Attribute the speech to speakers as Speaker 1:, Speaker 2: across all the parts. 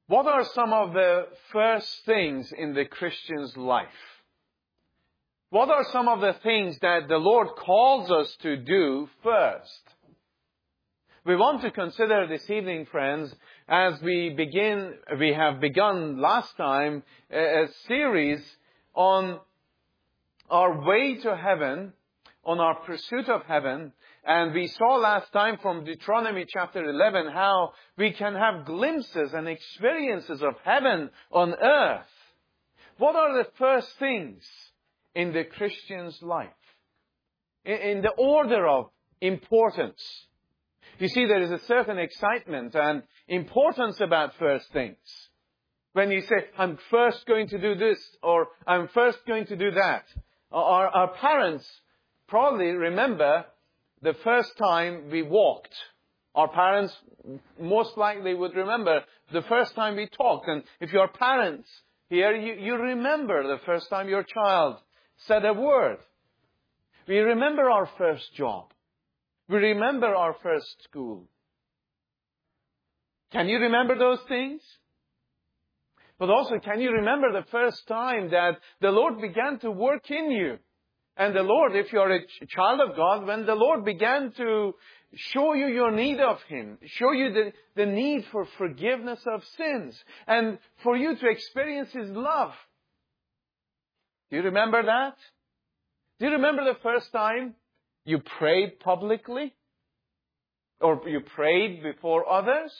Speaker 1: What are some of the first things in the Christian's life? What are some of the things that the Lord calls us to do first? We want to consider this evening, friends, as we have begun last time a series on our way to heaven, on our pursuit of heaven. And we saw last time from Deuteronomy chapter 11 how we can have glimpses and experiences of heaven on earth. What are the first things in the Christian's life? In the order of importance. You see, there is a certain excitement and importance about first things. When you say, I'm first going to do this, or I'm first going to do that. Our parents probably remember the first time we walked. Our parents most likely would remember the first time we talked. And if you're parents here, you remember the first time your child said a word. We remember our first job. We remember our first school. Can you remember those things? But also, can you remember the first time that the Lord began to work in you? And the Lord, if you're a child of God, when the Lord began to show you your need of Him, show you the need for forgiveness of sins, and for you to experience His love. Do you remember that? Do you remember the first time you prayed publicly? Or you prayed before others?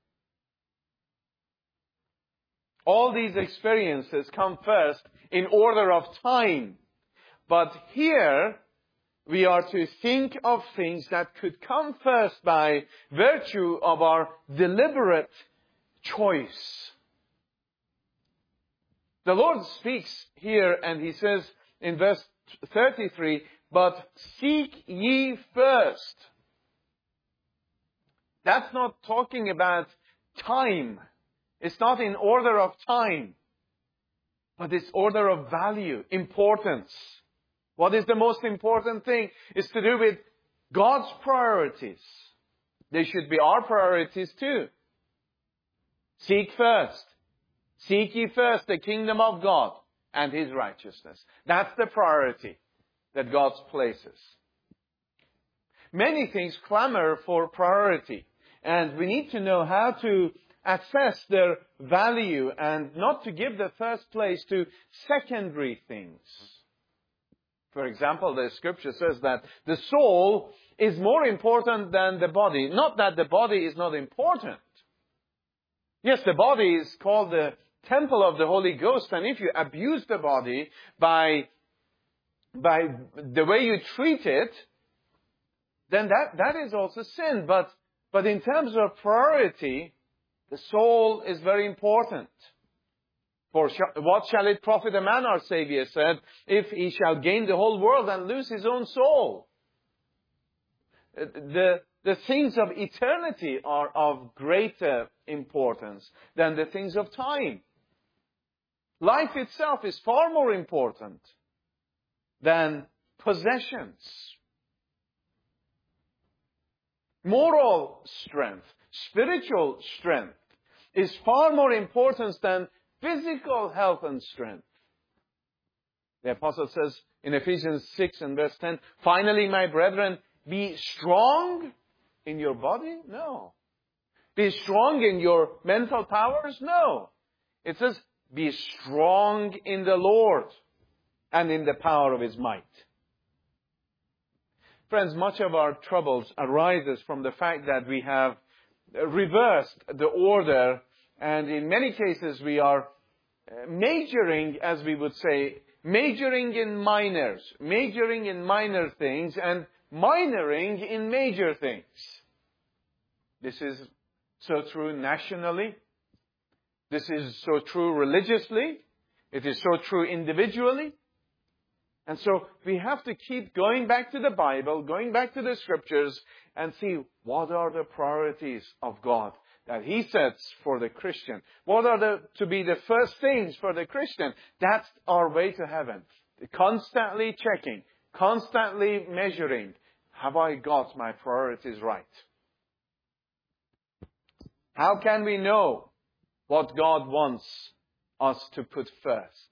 Speaker 1: All these experiences come first in order of time. But here, we are to think of things that could come first by virtue of our deliberate choice. The Lord speaks here and He says in verse 33, but seek ye first. That's not talking about time. It's not in order of time. But it's order of value, importance. What is the most important thing? It's to do with God's priorities. They should be our priorities too. Seek first. Seek ye first the kingdom of God and His righteousness. That's the priority that God places. Many things clamor for priority. And we need to know how to assess their value and not to give the first place to secondary things. For example, the scripture says that the soul is more important than the body. Not that the body is not important. Yes, the body is called the temple of the Holy Ghost. And if you abuse the body by the way you treat it, then that is also sin. But in terms of priority, the soul is very important. For what shall it profit a man, our Savior said, if he shall gain the whole world and lose his own soul? The things of eternity are of greater importance than the things of time. Life itself is far more important than possessions. Moral strength, spiritual strength is far more important than physical health and strength. The apostle says in Ephesians 6 and verse 10, finally, my brethren, be strong in your body? No. Be strong in your mental powers? No. It says, be strong in the Lord and in the power of His might. Friends, much of our troubles arises from the fact that we have reversed the order, and in many cases we are majoring, as we would say, majoring in minor things and minoring in major things. This is so true nationally. This is so true religiously. It is so true individually. And so we have to keep going back to the Bible, going back to the Scriptures, and see what are the priorities of God that He sets for the Christian. What are to be the first things for the Christian? That's our way to heaven. Constantly checking, constantly measuring. Have I got my priorities right? How can we know what God wants us to put first.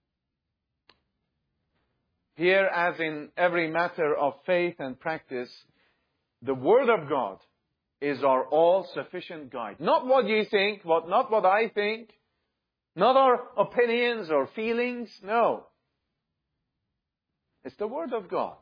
Speaker 1: Here, as in every matter of faith and practice, the Word of God is our all-sufficient guide. Not what you think, not what I think, not our opinions or feelings, no. It's the Word of God.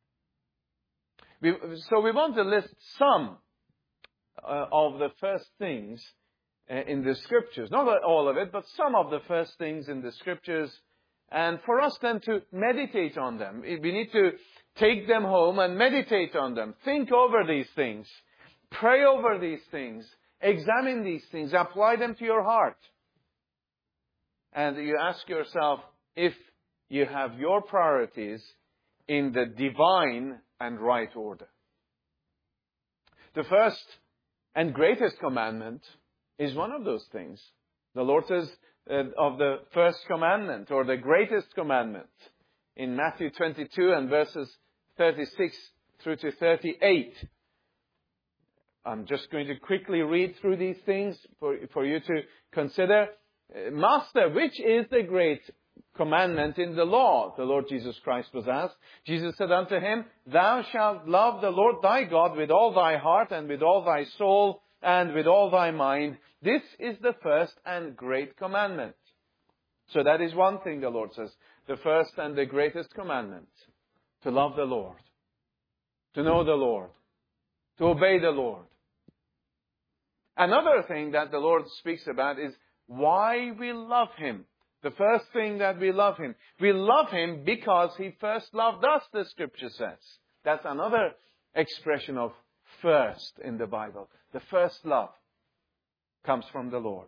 Speaker 1: So we want to list some of the first things in the Scriptures. Not all of it, but some of the first things in the Scriptures. And for us then to meditate on them. We need to take them home and meditate on them. Think over these things. Pray over these things. Examine these things. Apply them to your heart. And you ask yourself if you have your priorities in the divine and right order. The first and greatest commandment is one of those things. The Lord says of the first commandment, or the greatest commandment, in Matthew 22 and verses 36 through to 38. I'm just going to quickly read through these things for you to consider. Master, which is the great commandment in the law? The Lord Jesus Christ was asked. Jesus said unto him, Thou shalt love the Lord thy God with all thy heart and with all thy soul and with all thy mind. This is the first and great commandment. So that is one thing the Lord says. The first and the greatest commandment. To love the Lord. To know the Lord. To obey the Lord. Another thing that the Lord speaks about is why we love Him. The first thing that we love Him. We love Him because He first loved us, the Scripture says. That's another expression of first in the Bible. The first love comes from the Lord.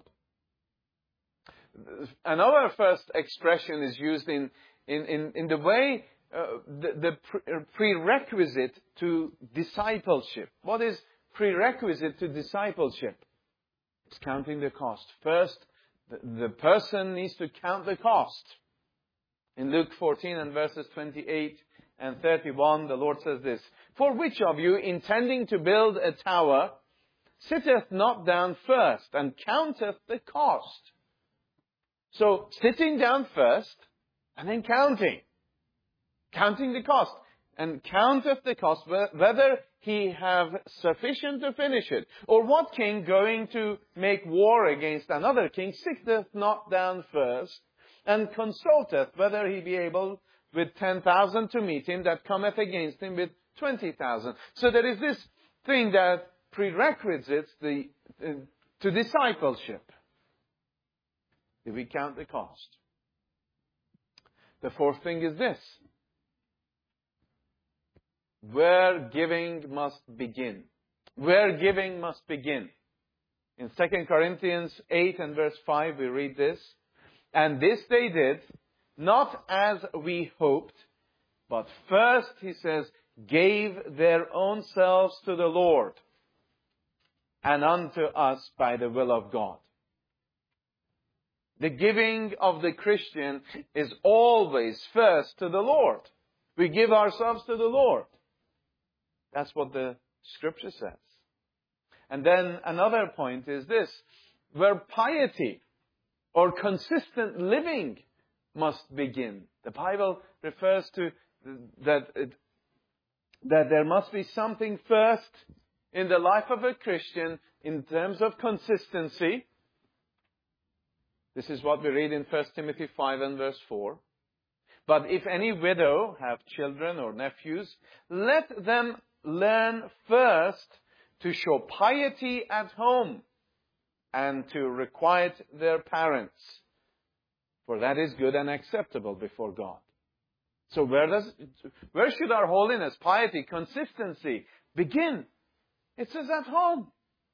Speaker 1: Another first expression is used in the way, the prerequisite to discipleship. What is prerequisite to discipleship? It's counting the cost. First, the person needs to count the cost. In Luke 14 and verses 28 and 31, the Lord says this, For which of you, intending to build a tower, sitteth not down first, and counteth the cost? So, sitting down first, and then counting. Counting the cost. And counteth the cost, whether he have sufficient to finish it. Or what king going to make war against another king sitteth not down first, and consulteth whether he be able with 10,000 to meet him that cometh against him with 20,000. So there is this thing that prerequisites to discipleship. Do we count the cost? The fourth thing is this. Where giving must begin. Where giving must begin. In 2 Corinthians 8 and verse 5 we read this. And this they did, not as we hoped, but first, he says, gave their own selves to the Lord, and unto us by the will of God. The giving of the Christian is always first to the Lord. We give ourselves to the Lord. That's what the Scripture says. And then another point is this, where piety or consistent living must begin. The Bible refers to that there must be something first in the life of a Christian in terms of consistency. This is what we read in 1 Timothy 5 and verse 4. But if any widow have children or nephews, let them learn first to show piety at home and to requite their parents. For that is good and acceptable before God. So where should our holiness, piety, consistency begin? It says at home.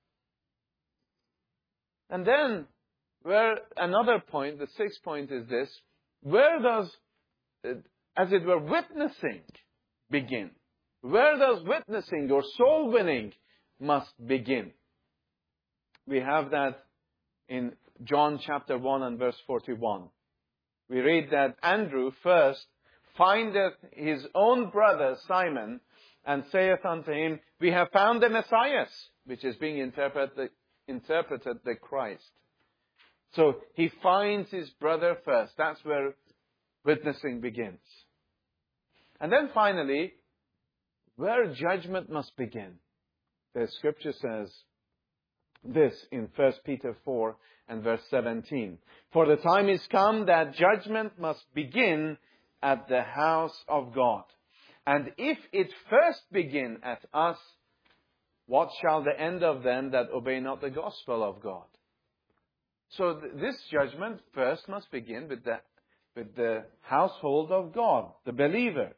Speaker 1: And then, where another point, the sixth point is this, where does, as it were, witnessing begin? Where does witnessing or soul winning must begin? We have that in John chapter 1 and verse 41. We read that Andrew first findeth his own brother Simon, and saith unto him, We have found the Messiah, which is being interpreted the Christ. So he finds his brother first. That's where witnessing begins. And then finally, where judgment must begin. The scripture says this in 1 Peter 4 and verse 17. For the time is come that judgment must begin at the house of God. And if it first begin at us, what shall the end of them that obey not the gospel of God? So this judgment first must begin with the household of God, the believers.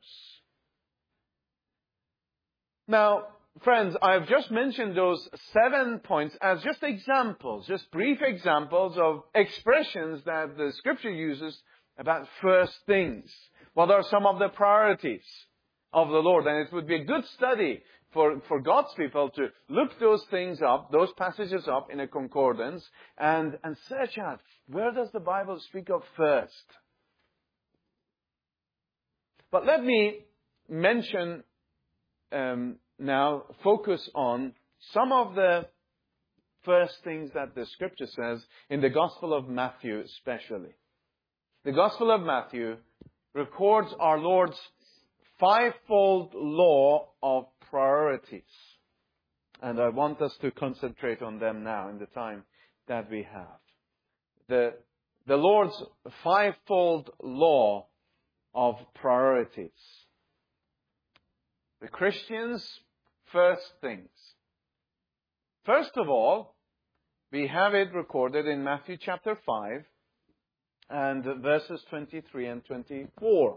Speaker 1: Now, friends, I've just mentioned those 7 points as just examples, just brief examples of expressions that the Scripture uses about first things. What are some of the priorities of the Lord? And it would be a good study for God's people to look those things up, those passages up in a concordance and search out, where does the Bible speak of first? But let me mention now, focus on some of the first things that the Scripture says in the Gospel of Matthew especially. The Gospel of Matthew records our Lord's fivefold law of priorities. And I want us to concentrate on them now in the time that we have. The Lord's fivefold law of priorities. The Christian's first things. First of all, we have it recorded in Matthew chapter 5 and verses 23 and 24.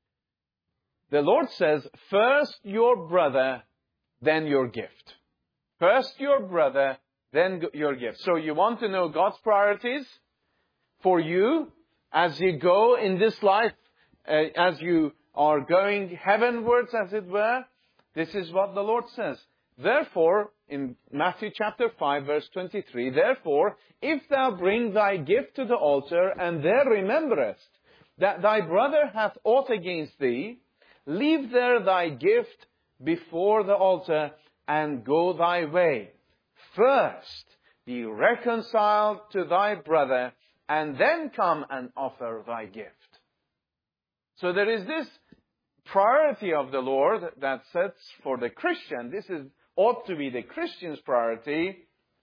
Speaker 1: The Lord says, first your brother, then your gift. First your brother, then your gift. So you want to know God's priorities for you as you go in this life, as you are going heavenwards, as it were. This is what the Lord says. Therefore, in Matthew chapter 5, verse 23, therefore, if thou bring thy gift to the altar, and there rememberest that thy brother hath aught against thee, leave there thy gift before the altar, and go thy way. First, be reconciled to thy brother, and then come and offer thy gift. So there is this priority of the Lord that sets for the Christian. This ought to be the Christian's priority.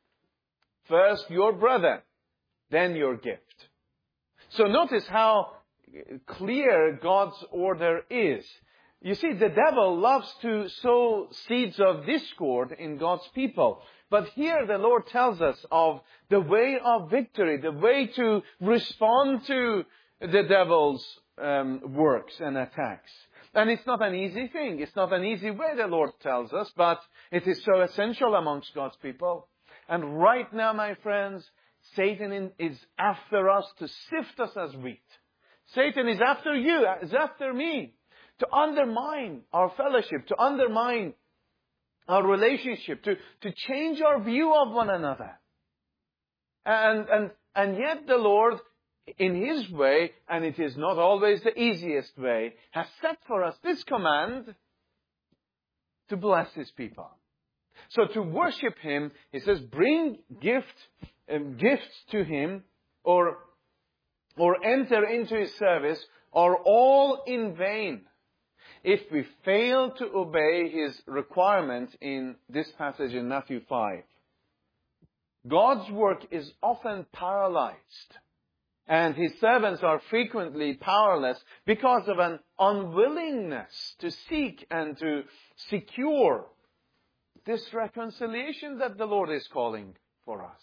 Speaker 1: First your brother, then your gift. So notice how clear God's order is. You see, the devil loves to sow seeds of discord in God's people. But here the Lord tells us of the way of victory, the way to respond to the devil's works and attacks. And it's not an easy thing. It's not an easy way, the Lord tells us, but it is so essential amongst God's people. And right now, my friends, Satan is after us to sift us as wheat. Satan is after you, is after me, to undermine our fellowship, to undermine our relationship, to change our view of one another. And yet the Lord, in His way, and it is not always the easiest way, has set for us this command to bless His people. So to worship Him, He says, bring gifts to Him, or enter into His service, are all in vain if we fail to obey His requirement in this passage in Matthew 5. God's work is often paralyzed, and His servants are frequently powerless because of an unwillingness to seek and to secure this reconciliation that the Lord is calling for us.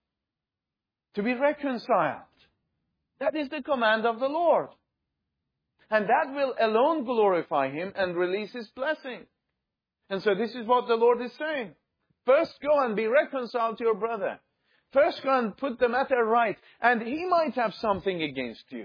Speaker 1: To be reconciled. That is the command of the Lord. And that will alone glorify Him and release His blessing. And so this is what the Lord is saying. First go and be reconciled to your brother. First go and put the matter right. And he might have something against you.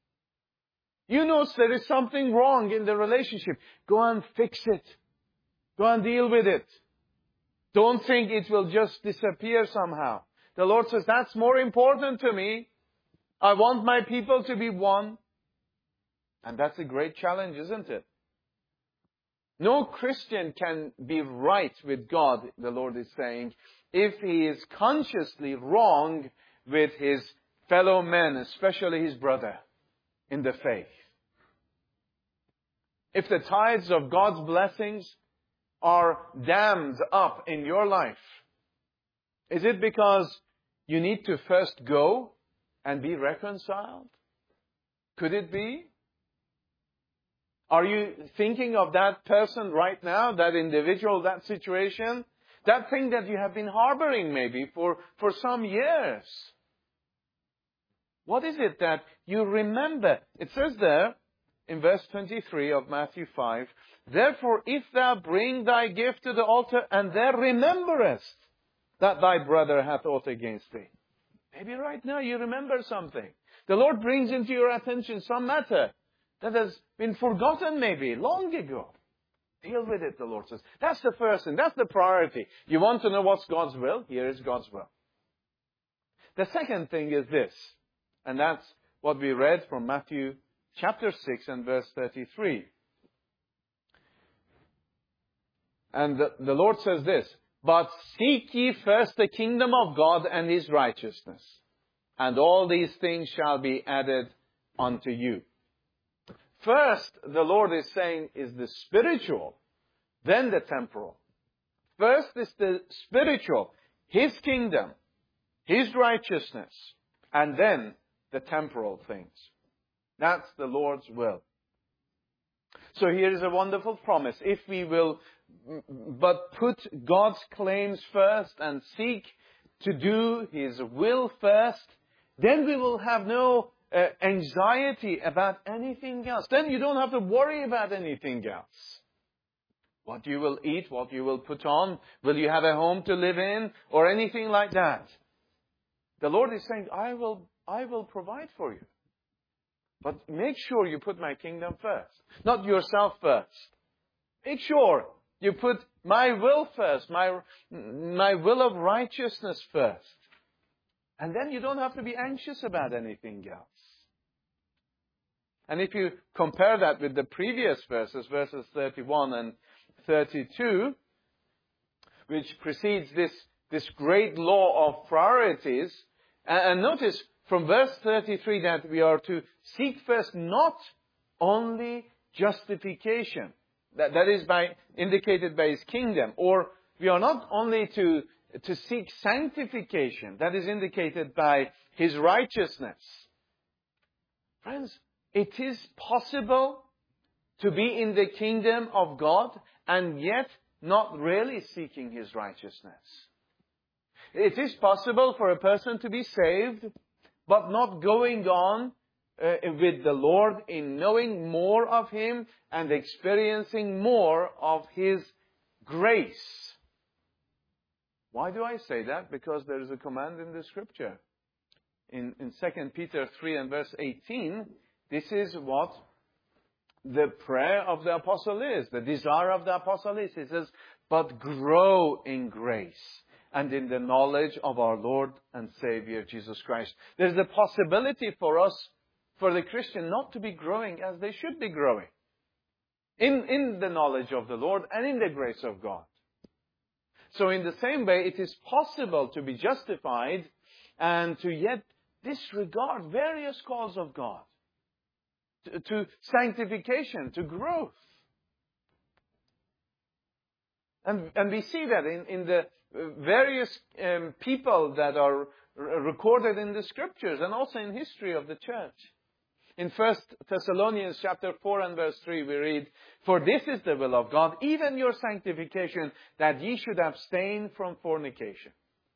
Speaker 1: You know there is something wrong in the relationship. Go and fix it. Go and deal with it. Don't think it will just disappear somehow. The Lord says, that's more important to me. I want my people to be one. And that's a great challenge, isn't it? No Christian can be right with God, the Lord is saying, if he is consciously wrong with his fellow men, especially his brother, in the faith. If the tides of God's blessings are dammed up in your life, is it because you need to first go and be reconciled? Could it be? Are you thinking of that person right now, that individual, that situation? That thing that you have been harboring maybe for some years? What is it that you remember? It says there in verse 23 of Matthew 5, "Therefore, if thou bring thy gift to the altar, and there rememberest that thy brother hath aught against thee." Maybe right now you remember something. The Lord brings into your attention some matter that has been forgotten maybe long ago. Deal with it, the Lord says. That's the first thing. That's the priority. You want to know what's God's will? Here is God's will. The second thing is this, and that's what we read from Matthew chapter 6 and verse 33. And the Lord says this, "But seek ye first the kingdom of God and His righteousness, and all these things shall be added unto you." First, the Lord is saying, is the spiritual, then the temporal. First is the spiritual, His kingdom, His righteousness, and then the temporal things. That's the Lord's will. So here is a wonderful promise. If we will but put God's claims first and seek to do His will first, then we will have no anxiety about anything else. Then you don't have to worry about anything else. What you will eat, what you will put on, will you have a home to live in, or anything like that. The Lord is saying, I will provide for you. But make sure you put my kingdom first, not yourself first. Make sure you put my will first, my will of righteousness first. And then you don't have to be anxious about anything else. And if you compare that with the previous verses 31 and 32, which precedes this great law of priorities, and notice from verse 33 that we are to seek first not only justification, that is indicated by His kingdom, or we are not only to seek sanctification, that is indicated by His righteousness. Friends, it is possible to be in the kingdom of God and yet not really seeking His righteousness. It is possible for a person to be saved, but not going on with the Lord in knowing more of Him and experiencing more of His grace. Why do I say that? Because there is a command in the Scripture. In 2 Peter 3 and verse 18, this is what the prayer of the apostle is, the desire of the apostle is. He says, "But grow in grace and in the knowledge of our Lord and Savior Jesus Christ." There's a possibility for us, for the Christian, not to be growing as they should be growing in the knowledge of the Lord and in the grace of God. So in the same way, it is possible to be justified and to yet disregard various calls of God to sanctification, to growth. And we see that in the various people that are recorded in the Scriptures and also in history of the church. In 1 Thessalonians chapter 4 and verse 3 we read, "For this is the will of God, even your sanctification, that ye should abstain from fornication."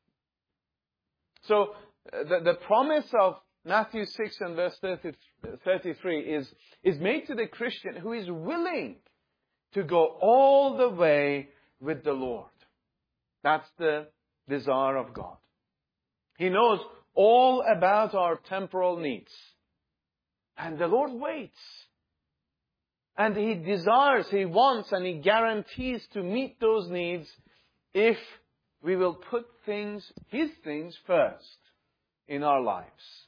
Speaker 1: So the promise of Matthew 6 and verse 33 is made to the Christian who is willing to go all the way with the Lord. That's the desire of God. He knows all about our temporal needs. And the Lord waits. And He desires, He wants, and He guarantees to meet those needs if we will put His things first in our lives.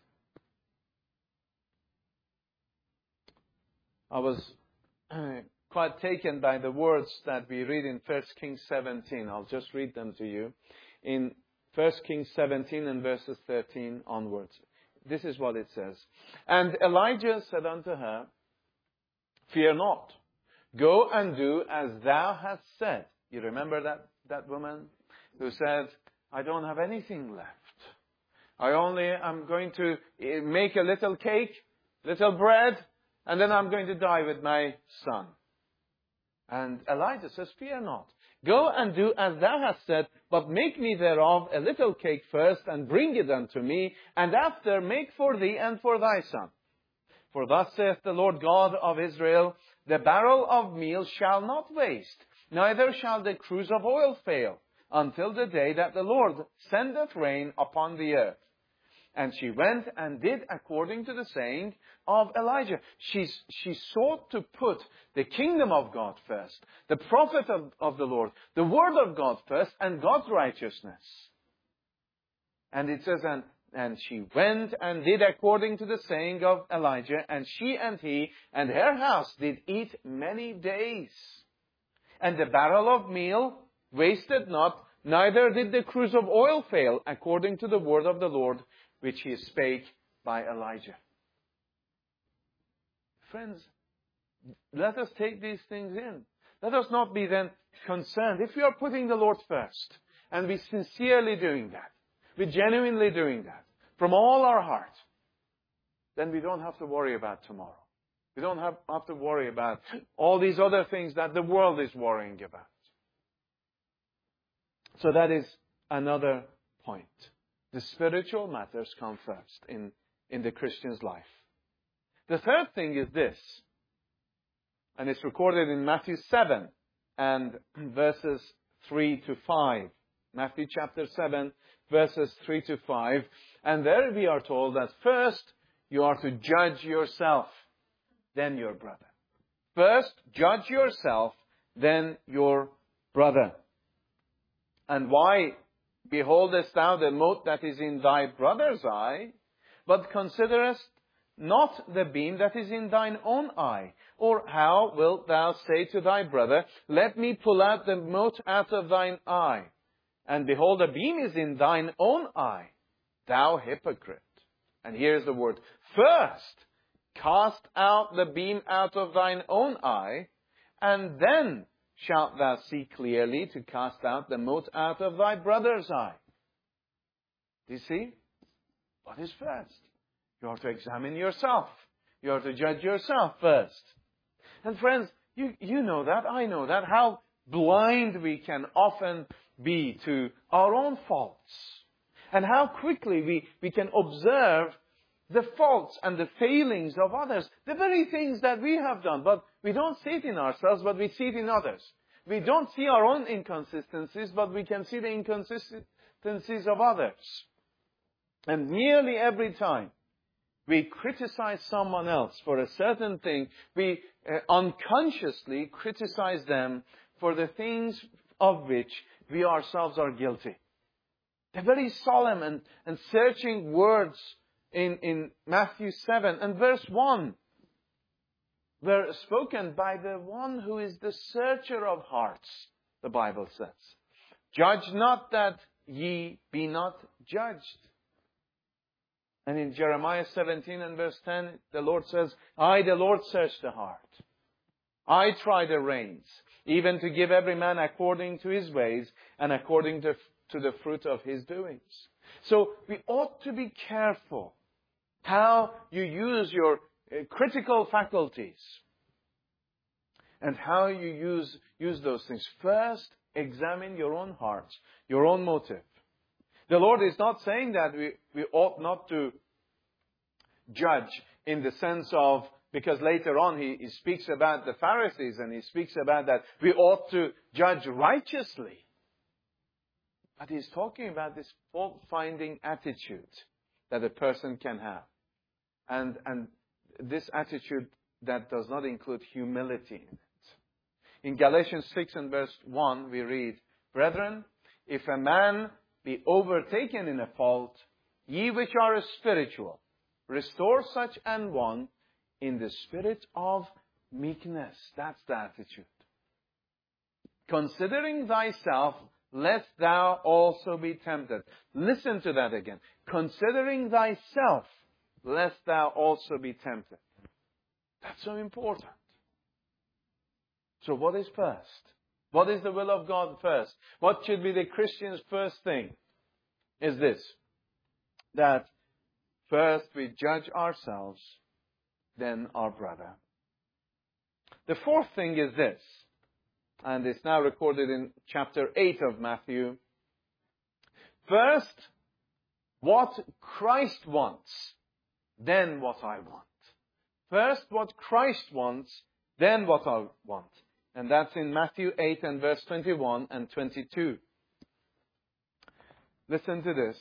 Speaker 1: I was quite taken by the words that we read in 1 Kings 17. I'll just read them to you. In 1 Kings 17 and verses 13 onwards. this is what it says. And Elijah said unto her, Fear not. Go and do as thou hast said. You remember that woman who said, I don't have anything left. I'm going to make a little cake, little bread, and then I'm going to die with my son. And Elijah says, Fear not. Go and do as thou hast said, but make me thereof a little cake first, and bring it unto me, and after make for thee and for thy son. For thus saith the Lord God of Israel, the barrel of meal shall not waste, neither shall the cruse of oil fail, until the day that the Lord sendeth rain upon the earth. And she went and did according to the saying of Elijah. She sought to put the kingdom of God first, the prophet of the Lord, the word of God first, and God's righteousness. And it says, and she went and did according to the saying of Elijah, and she and he and her house did eat many days. And the barrel of meal wasted not, neither did the cruse of oil fail, according to the word of the Lord, which he spake by Elijah. Friends, let us take these things in. Let us not be then concerned. If we are putting the Lord first, and we sincerely doing that, we genuinely doing that, from all our heart, then we don't have to worry about tomorrow. We don't have to worry about all these other things that the world is worrying about. So that is another point. The spiritual matters come first in the Christian's life. The third thing is this, and it's recorded in Matthew 7 and verses 3 to 5. Matthew chapter 7, verses 3 to 5. And there we are told that first you are to judge yourself, then your brother. First, judge yourself, then your brother. And why beholdest thou the mote that is in thy brother's eye, but considerest not the beam that is in thine own eye? Or how wilt thou say to thy brother, Let me pull out the mote out of thine eye, and behold, a beam is in thine own eye? Thou hypocrite. And here's the word. First, cast out the beam out of thine own eye, and then shalt thou see clearly to cast out the mote out of thy brother's eye. Do you see? What is first? You are to examine yourself. You are to judge yourself first. And friends, you know that, I know that, how blind we can often be to our own faults. And how quickly we can observe the faults and the failings of others. The very things that we have done. But we don't see it in ourselves, but we see it in others. We don't see our own inconsistencies, but we can see the inconsistencies of others. And nearly every time we criticize someone else for a certain thing, we unconsciously criticize them for the things of which we ourselves are guilty. The very solemn and searching words in Matthew 7 and verse 1 were spoken by the one who is the searcher of hearts, the Bible says. Judge not that ye be not judged. And in Jeremiah 17 and verse 10, the Lord says, I, the Lord, search the heart. I try the reins, even to give every man according to his ways and according to the fruit of his doings. So we ought to be careful how you use your critical faculties and how you use those things. First, examine your own hearts, your own motive. The Lord is not saying that we ought not to judge in the sense of, because later on he speaks about the Pharisees and he speaks about that we ought to judge righteously. But he's talking about this fault-finding attitude that a person can have. And this attitude that does not include humility in it. In Galatians 6 and verse 1 we read, Brethren, if a man be overtaken in a fault, ye which are spiritual, restore such an one in the spirit of meekness. That's the attitude. Considering thyself, lest thou also be tempted. Listen to that again. Considering thyself, lest thou also be tempted. That's so important. So what is first? What is the will of God first? What should be the Christian's first thing? Is this, that first we judge ourselves, then our brother. The fourth thing is this, and it's now recorded in chapter 8 of Matthew. First, what Christ wants, then what I want. First, what Christ wants, then what I want. And that's in Matthew 8 and verse 21 and 22. Listen to this.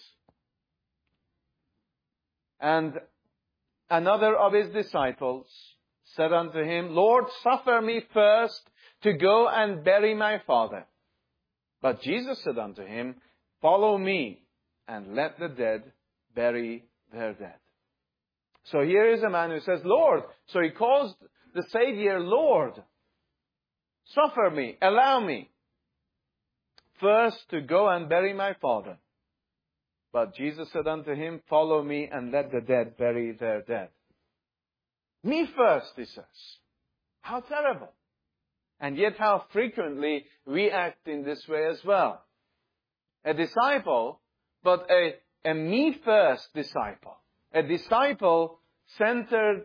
Speaker 1: And another of his disciples said unto him, Lord, suffer me first to go and bury my father. But Jesus said unto him, follow me, and let the dead bury their dead. So here is a man who says, Lord. So he calls the Savior Lord. Suffer me, allow me first to go and bury my father. But Jesus said unto him, follow me and let the dead bury their dead. Me first, he says. How terrible. And yet how frequently we act in this way as well. A disciple, but a me first disciple. A disciple centered,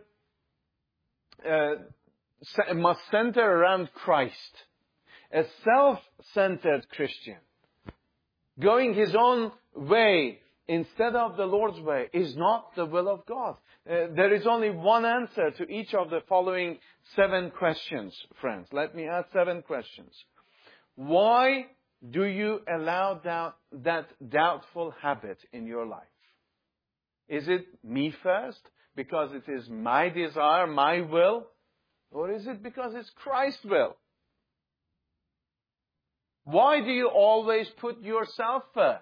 Speaker 1: must center around Christ. A self-centered Christian, going his own way instead of the Lord's way, is not the will of God. There is only one answer to each of the following 7 questions, friends. Let me ask 7 questions. Why do you allow that doubtful habit in your life? Is it me first, because it is my desire, my will? Or is it because it's Christ's will? Why do you always put yourself first?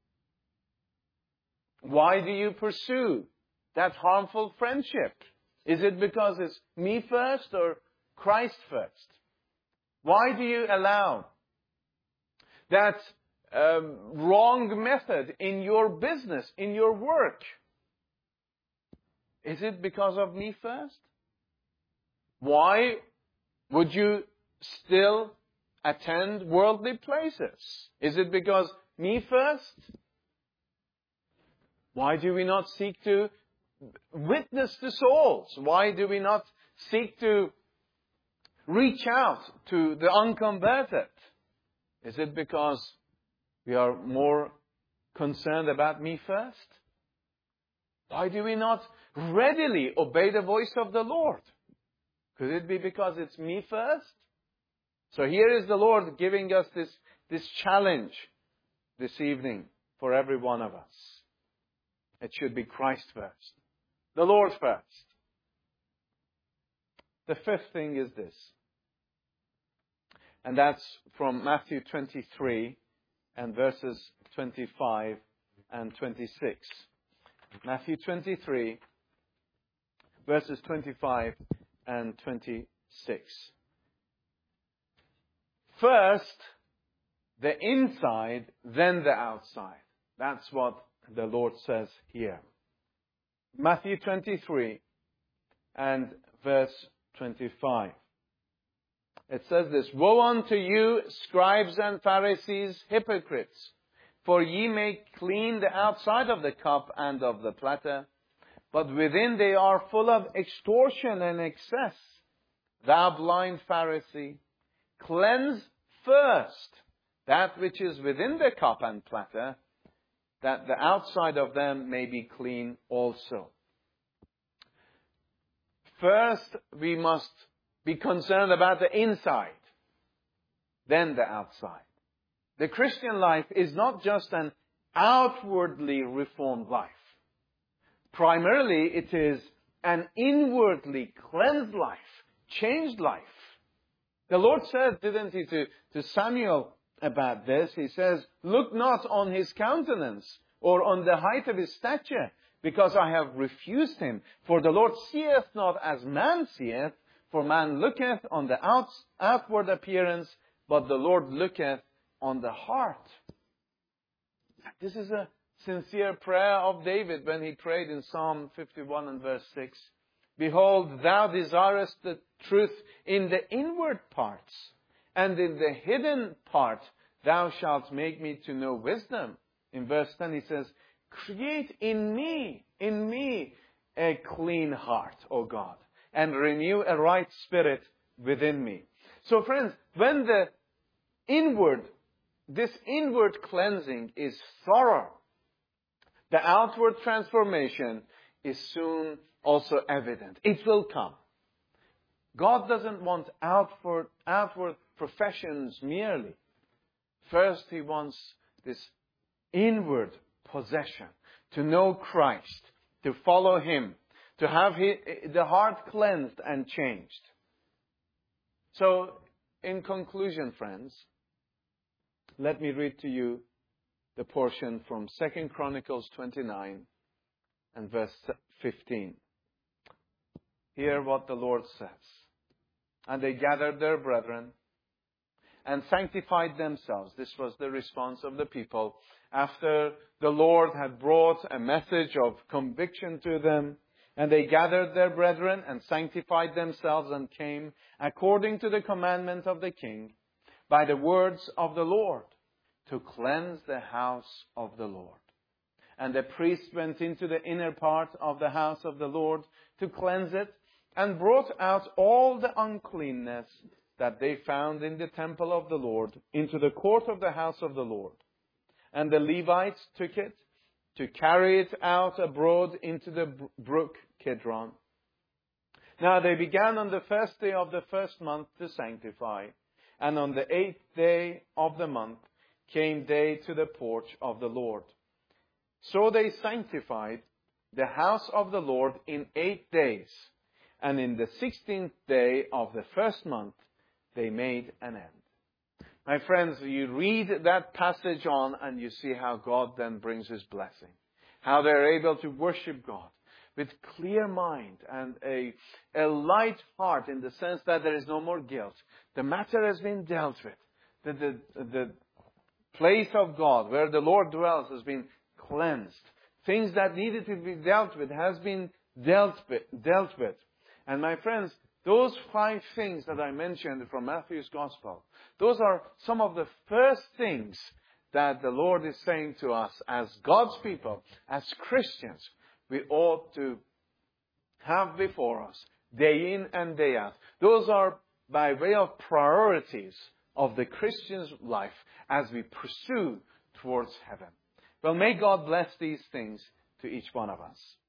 Speaker 1: Why do you pursue that harmful friendship? Is it because it's me first or Christ first? Why do you allow that wrong method in your business, in your work? Is it because of me first? Why would you still attend worldly places? Is it because me first? Why do we not seek to witness to souls? Why do we not seek to reach out to the unconverted? Is it because we are more concerned about me first? Why do we not readily obey the voice of the Lord? Could it be because it's me first? So here is the Lord giving us this challenge this evening for every one of us. It should be Christ first. The Lord first. The fifth thing is this. And that's from Matthew 23 and verses 25 and 26. Matthew 23, verses 25 and 26. First, the inside, then the outside. That's what the Lord says here. Matthew 23 and verse 25. It says this, Woe unto you, scribes and Pharisees, hypocrites! For ye make clean the outside of the cup and of the platter, but within they are full of extortion and excess. Thou blind Pharisee, cleanse first that which is within the cup and platter, that the outside of them may be clean also. First, we must be concerned about the inside, then the outside. The Christian life is not just an outwardly reformed life. Primarily, it is an inwardly cleansed life, changed life. The Lord said, didn't He, to Samuel about this? He says, Look not on his countenance or on the height of his stature, because I have refused him. For the Lord seeth not as man seeth, for man looketh on the outward appearance, but the Lord looketh on the heart. This is a sincere prayer of David when he prayed in Psalm 51 and verse 6. Behold, thou desirest the truth in the inward parts, and in the hidden part thou shalt make me to know wisdom. In verse 10 he says, create in me a clean heart, O God, and renew a right spirit within me. So friends, when this inward cleansing is thorough, the outward transformation is soon also evident. It will come. God doesn't want outward professions merely. First, He wants this inward possession, to know Christ, to follow Him, to have the heart cleansed and changed. So, in conclusion, friends, let me read to you the portion from 2 Chronicles 29 and verse 15. Hear what the Lord says. And they gathered their brethren and sanctified themselves. This was the response of the people after the Lord had brought a message of conviction to them. And they gathered their brethren and sanctified themselves and came according to the commandment of the king by the words of the Lord to cleanse the house of the Lord. And the priest went into the inner part of the house of the Lord to cleanse it and brought out all the uncleanness that they found in the temple of the Lord into the court of the house of the Lord. And the Levites took it to carry it out abroad into the brook Kidron. Now they began on the first day of the first month to sanctify, and on the 8th day of the month came they to the porch of the Lord. So they sanctified the house of the Lord in 8 days, and in the 16th day of the first month they made an end. My friends, you read that passage on and you see how God then brings His blessing. How they're able to worship God with clear mind and a light heart, in the sense that there is no more guilt. The matter has been dealt with. The place of God where the Lord dwells has been cleansed. Things that needed to be dealt with has been dealt with. And my friends, those 5 things that I mentioned from Matthew's Gospel, those are some of the first things that the Lord is saying to us as God's people, as Christians. We ought to have before us, day in and day out. Those are by way of priorities of the Christian's life as we pursue towards heaven. Well, may God bless these things to each one of us.